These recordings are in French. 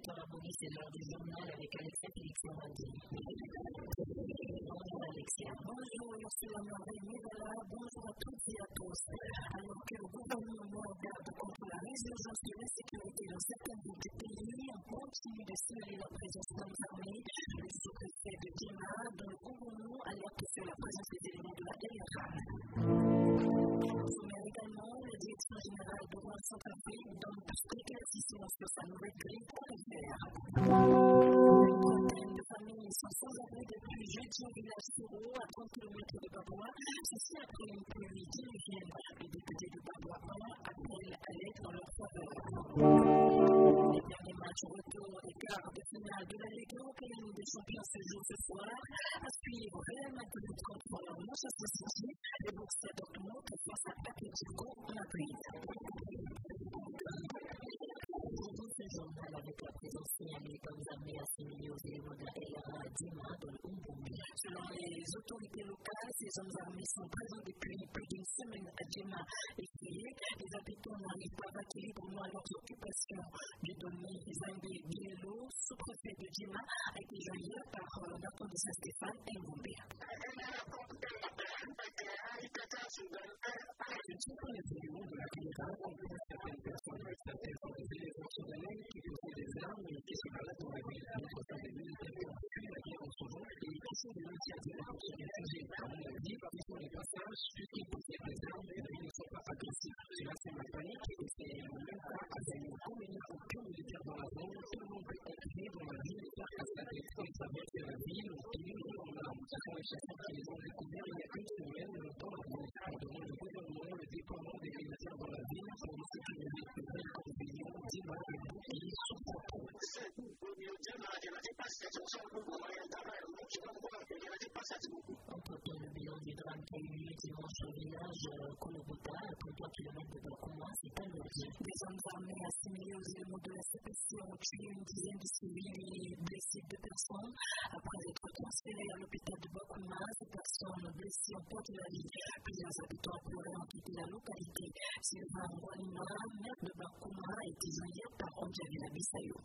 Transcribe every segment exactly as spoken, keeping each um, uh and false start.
huit heures à Boni, c'est l'heure du journal avec Alexia Félix Maradi. Bonjour Alexia. Bonjour Ursula Morel-Mévala, bonjour à toutes et à tous. Alors que le gouvernement garde contre la résurgence de l'insécurité dans certaines villes du pays, on continue de signaler la présence d'hommes armés. Le sous-préfet de Djima, dans le Congo, alerte sur la présence des éléments de la L R A. Sommaire également, la direction générale de Rwanda Centrafrique donne plus d'éclaircissements sur sa nouvelle grille tarifaire. Une trentaine de familles sont sans abri depuis jeudi au village Soro, à trente kilomètres de Baboua. Ceci après une pluie diluvienne. Les députés de Baboua un appellent à l'aide dans leur faveur. Les derniers matchs retour des quarts de finale de la Ligue européenne des champions se jouent ce soir. À suivre Real Madrid contre Manchester City, les Borussia Dortmund face à Atletico Madrid. Ce journal avec la présence signalée par les armées assimilées aux éléments de la L R A à Djima dans le Congo. Selon les autorités locales, ces hommes armés sont présents depuis plus d'une semaine à Djima et Krié. Les habitants n'arrivent pas librement à leurs occupations. Dieudonné Zambé Bielo, sous-préfet de Djima, a été joint hier par Nathan de Saint-Stéphane et Ngombe. Ce sont les éléments de la communauté contre certaines personnes avec certaines formations fonctionnelles qui possèdent des armes et qui se baladent dans la ville. Notre part des militaires qui ont fui la guerre en ce moment et qui sont des initiatives pour se réfugier. Comme on l'a dit, parce qu'ils sont les passages, puisqu'ils possèdent des armes et ils ne sont pas agressifs. Cela c'est ma panique et c'est même pas à gagner. Comme il n'y a aucun militaire dans la zone, tout le monde peut entrer dans la ville et faire cascade et traverser la ville et nous on a ce sont les chasseurs qui les ont découverts il y a une semaine dans la ville. On demande au gouvernement le déploiement des militaires dans la ville pour nous sécuriser les nouvelles conditions d'image et boucliers sous propos. Entre-temps, le bilan du drame qui a eu lieu dimanche au village Kolobota, à trente-trois kilomètres de Bakouma, s'est alourdi. Des hommes armés assimilés aux éléments de la C P C ont tué une dizaine de civils et blessé deux personnes. Après être transférés à l'hôpital de Bakouma, ces personnes blessées ont perdu la vie. Plusieurs habitants pleurés ont quitté la localité. Sylvain Walima, maire de Bakouma, a été joint hier par Ondjavila Bissayo.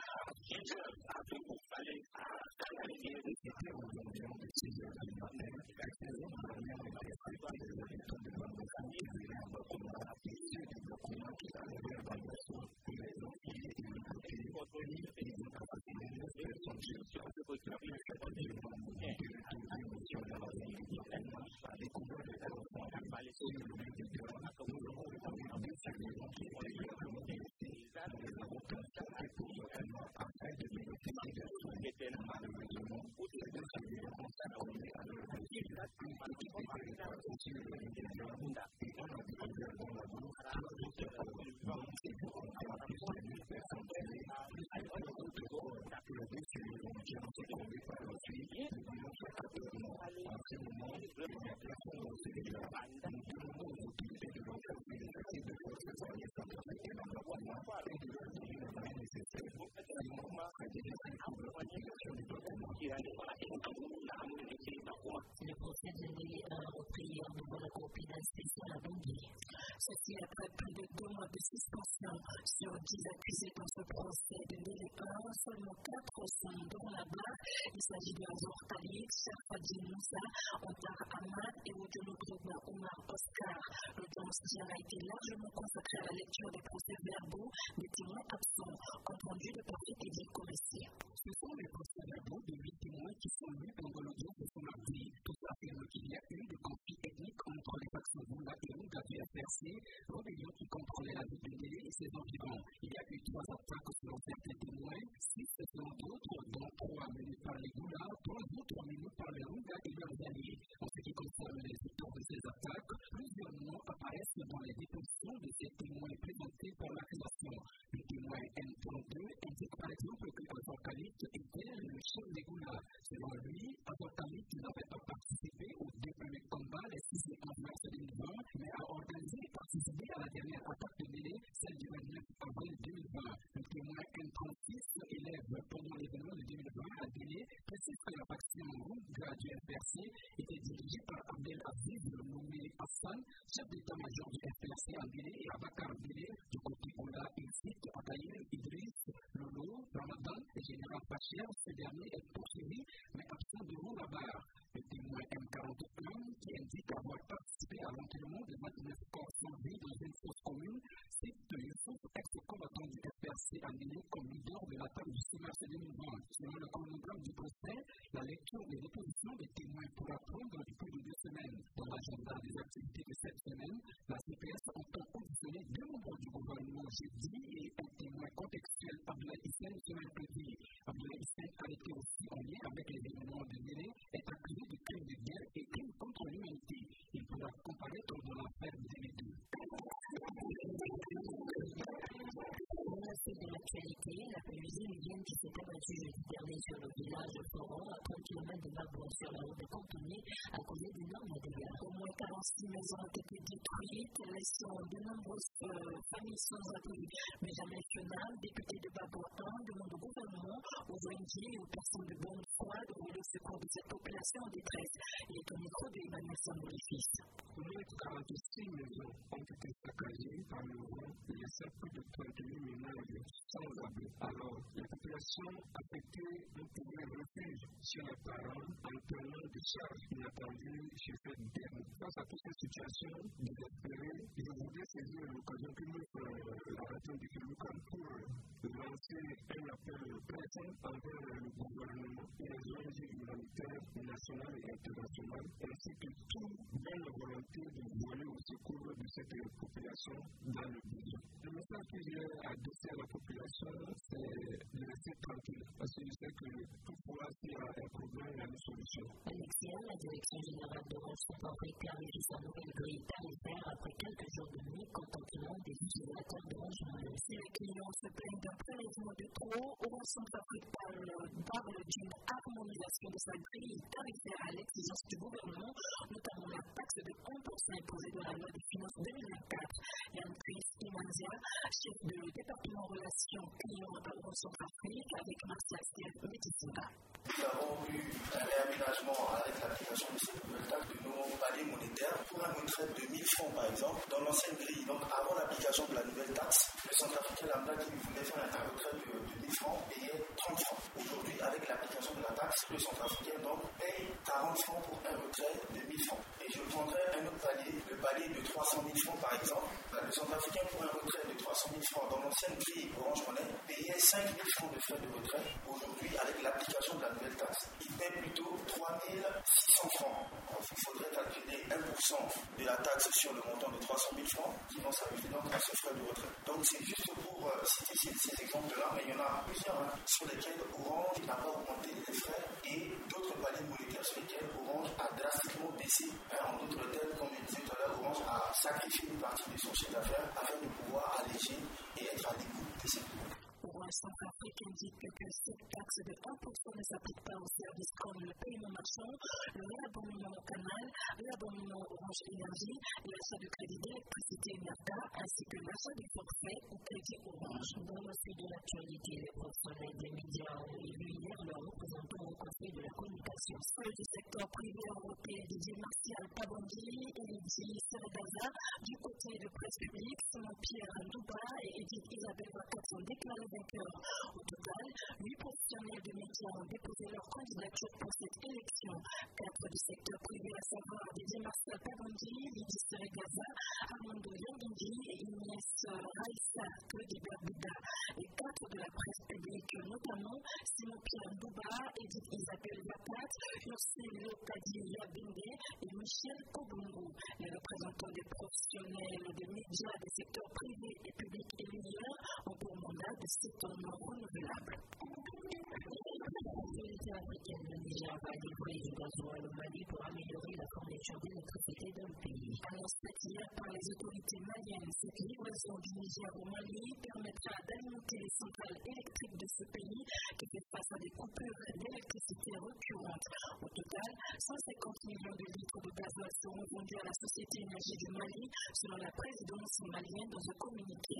C'était aux environs de six heures du matin, quelques hommes armés ont intercepté les habitants de Bakouma qui vivaient à Bakouma et ceux de Bakouma qui arrivaient à Bangasso pour les enfiler et les bloquer. Puis ils ont assassiné neuf personnes sur place. La préfète de Bakouma qui retourne en mission dans la ville de Bakouma a découvert les enfants sur le lieu de terrain. Nous avons retrouvé deux survivants qui étaient gravement blessés. Nous les avons transportés pour localement afin de les investigation. Malheureusement, ces deux survivants sont connus à leur domicile. Une petite pénétration sur le lieu de terrain et on a découvert dans la bourse trois autres corps. Donc, c'est pour encore plus de mille personnes tuées, plus de trois autres corps. Les deux survivants qui ont été tombés par la suite, nous voulons faire actuellement. En ce moment, il n'y a personne dans ce village. Nous demandons aux autorités de renforcer les actifs de forces armées centrafricaines dans la Bakouma et de leur donner les moyens nécessaires. Sinon, c'est difficile pour la population du Bakouma. Le procès de l'A repris hier devant la Cour pénale spéciale à Bangui. Ceci après plus de deux mois de suspension. Sur dix accusés dans ce procès de Ndélé un, seulement quatre sont devant la barre. Il s'agit de Azor Khalid, Sharfadji Moussa, Ontar Ahmad et Oudjono Drogba Omar Oscar. L'audience d'hier a été largement consacrée à la lecture des procès-verbaux des témoins absents, entendu de Patrick Edil Komessi. Ce sont les procès-verbaux de huit témoins qui sont lus pendant l'audience de ce mardi. Tous affirment qu'il y a eu des conflits ethniques entre les factions Boula et Lunga du F R C, rébellion qui contrôlait la ville de Ndélé et ses environs. Il y a eu trois attaques selon certains témoins, six selon d'autres, dont trois menées par les Boula, trois autres menées par les Lunga et leurs alliés. En ce qui concerne les auteurs de ces attaques, plusieurs noms apparaissent dans les dépositions de ces témoins présentés par l'accusation. Le témoin N trente-deux indique par exemple que Azor Khalid était le chef des Boula. Selon lui, Azor Khalid n'avait pas participé aux deux premiers combats les six et onze mars deux mille vingt, mais a organisé et participé à la dernière attaque de Ndélé, celle du vingt-neuf avril deux mille vingt. Le témoin N trente-six élève pendant l'événement de deux mille vingt à Ndélé précise que la faction Lunga du F R C était dirigée par Abdel Aziz nommé Hassan, chef d'état-major du F R C à Ndélé, et Abakar Ndélé du côté Boula. Il cite Ataïm Idriss, Lolo, Ramad national, le général Pachier, ce dernier est poursuivi, mais absent de haut la barre. Le témoin M quarante et un, qui indique avoir participé à l'enterrement de vingt-neuf corps sans vie dans une fosse commune, cite Youssouf, ex-combattant du F P R C amené comme leader de l'attaque du six mars deux mille vingt. Selon le chronogramme du procès, la lecture des dépositions des témoins pourra prendre depuis de deux semaines. Dans l'agenda des activités de cette semaine, la C P S entend auditionner deux membres du gouvernement jeudi et un témoin contextuel, Abdoulaye Hissène, ce mercredi. Abdoulaye Hissène, arrêté aussi en lien avec les événements de Mélé, est accusé de crimes de guerre et crimes contre l'humanité. Il pourra comparaître dans l'affaire des deux. Suite de l'actualité, la pelouse humaine qui s'est abattue jeudi dernier sur le village Foron à trente kilomètres de Babouin sur la route de Cantonnier a causé d'énormes dégâts. Au moins quarante-six maisons ont été détruites, laissant de nombreuses euh, familles sans abri. Benjamin Fional, député de Babouin un, demande au gouvernement, aux O N G et aux personnes de bonne foi de rouler au secours de cette population en détresse. Il est au micro de Emmanuel Sambouli-Fils. Au moins quarante-six maisons ont été saccagées par le vent, laissant plus de trente mille ménages sans abri. Alors, les populations affectées ont trouvé refuge chez leurs parents en prenant des charges inattendues chez cette dernière. Face à toutes ces situations désespérées, je voudrais saisir l'occasion que nous la radio du Félucan pour lancer un appel pressant envers le gouvernement et les O N G humanitaires nationales et internationales, ainsi que toute bonne volonté de voler au secours de cette population dans le besoin. Le message que j'ai adressé à la population, c'est de rester tranquille, parce que je sais que toutefois, s'il y a un problème, il y a une solution. Alexia, la direction générale d'Orange Centrafrique clarifie sa nouvelle grille tarifaire après quelques jours de mécontentement des utilisateurs d'Orange Money. Si les clients se plaignent d'un prélèvement de trop, Orange Centrafrique parle, parle d'une harmonisation de sa grille tarifaire à l'exigence du gouvernement, notamment la taxe de un pour cent imposée dans la loi des finances deux mille vingt-quatre. Yann-Chris Imanzia, chef de département relations clients à Orange Centrafrique, avec Marcia Steve Métissinga. Nous avons eu un réaménagement avec l'application de cette nouvelle taxe de nos paliers monétaires pour un retrait de mille francs par exemple. Dans l'ancienne grille, donc avant l'application de la nouvelle taxe, le Centrafricain lambda qui voulait faire un retrait de, de mille francs payait trente francs. Aujourd'hui, avec l'application de la taxe, le Centrafricain donc paye quarante francs pour un retrait de mille francs. Et je prendrai un autre palier, le palier de trois cent mille francs par exemple. Le Centrafricain pour un retrait de trois cent mille francs dans l'ancienne grille Orange Money payait cinq mille francs de frais de retrait. Aujourd'hui, avec l'application de la nouvelle taxe, il paie plutôt trois mille six cents francs. Donc, il faudrait calculer un pour cent de la taxe sur le montant de trois cent mille francs qui vont s'ajouter donc à ce frais de retrait. Donc c'est juste pour euh, citer ces, ces exemples-là, mais il y en a plusieurs hein, sur lesquels Orange n'a pas augmenté les frais et d'autres paliers monétaires sur lesquels Orange a drastiquement baissé. Hein, en d'autres termes, comme je disais tout à l'heure, Orange a sacrifié une partie de son chiffre d'affaires afin de pouvoir alléger et être à l'écoute de ces clients. Orange Centrafrique indique que cette taxe de un pour cent ne s'applique pas aux services comme le paiement marchand, le réabonnement au canal, l'abonnement Orange Énergie, l'achat de crédit d'électricité Merda, ainsi que l'achat des forfaits ou crédit Orange. Dans le suite de l'actualité, les professionnels des médias ont élu hier leurs représentants au Conseil de la communication. Ceux du secteur privé européen Didier Martial Pabondi et Lydie Seregaza, du côté de presse publique, Simon Pierre Ndouba et Edith Isabelle Wakat sont déclarés vainqueurs. Au total, huit professionnels de médias ont déposé leur candidature pour cette élection. Quatre du secteur privé, à savoir Didier Martial Pabondi, Lydie Seregaza, Armando Yandindi et Inès Raissa Claudibert Bouda. Et quatre de la presse publique, notamment Simon Pierre Ndouba, Edith Isabelle Wakat, Ursule Lopadi Yabinde et Michel Kobungu. Les représentants des professionnels des médias des secteurs privés et publics et mineurs ont pour mandat de sept ans non renouvelables. L'autorité africaine de Niger va livrer du gasoil au Mali pour améliorer la fourniture d'électricité dans le pays. Annoncé hier par les autorités maliennes, cette livraison du Niger au Mali permettra d'alimenter les centrales électriques de ce pays qui fait face à des coupures d'électricité récurrentes. Au total, cent cinquante millions de litres de gasoil seront vendus à la Société Énergie du Mali, selon la présidence malienne dans un communiqué.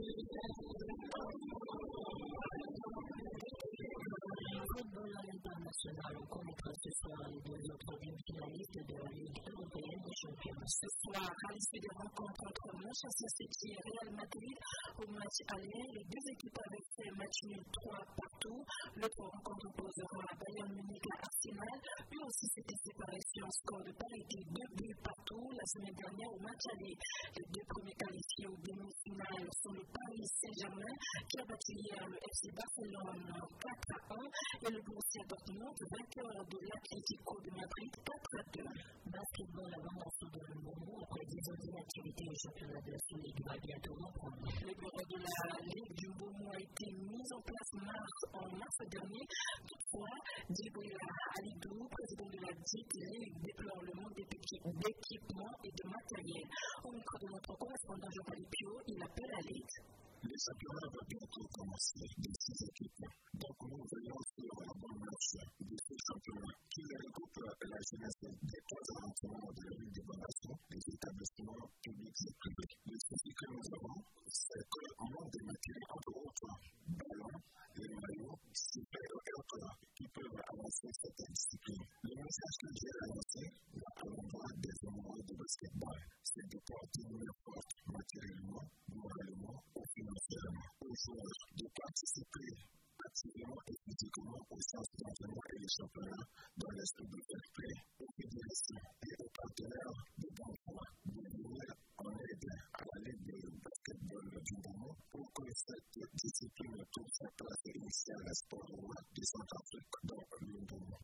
Football à l'international. national. On connaîtra ce soir les deux autres demi-finalistes de la Ligue européenne des champions. Ce soir, à l'issue des rencontres entre Manchester City et Real Madrid, au match aller, les deux équipes avaient fait match nul trois partout. L'autre rencontre opposera à Bayern Munich à Arsenal. Eux aussi s'étaient séparés sur un score de parité deux buts partout la semaine dernière au match aller. Les deux premiers qualifiés aux demi-finales sont le Paris Saint-Germain qui a battu hier le F C Barcelone quatre à un et le Borussia Dortmund vainqueur de l'Atlético de Madrid quatre à deux. Basketball avant la fin de l'année, après dix ans d'inactivité, le championnat de la Ligue va bientôt reprendre. Le bureau de la Ligue du Beaumont a été mis en place mars, en mars dernier. Toutefois, Djibril Alidou, président de la dite Ligue, déplore le manque d'équipement et de matériel. Au micro de notre correspondant Jean-Paul Pio, il appelle à l'aide. Le championnat va bientôt commencer de six équipes. Donc nous veillons sur la bonne marche de ce championnat qui regroupe la jeunesse des trois arrondissements de la ville de Bandasson, des établissements publics et privés. Le souci que nous avons, c'est que manque de matériel, entre autres ballons, les maillots, super et autres qui peuvent avancer cette discipline. Le message que j'ai annoncé à l'endroit des amoureux de basketball, c'est de porter une forte matériellement, moralement ou financièrement aux joueurs, de participer activement et physiquement aux séances d'entraînement et les championnats dans l'esprit de fair play, aux fédérations et aux partenaires de bon foi de venir en aide à la Ligue de basketball du Beaumont pour que cette discipline trouve sa place initiale à Sport Roi de Centrafrique dans le Beaumont.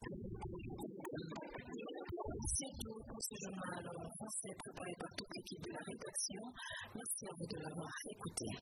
C'est tout pour ce journal en français préparé par toute l'équipe de la rédaction. Merci à vous de l'avoir écouté.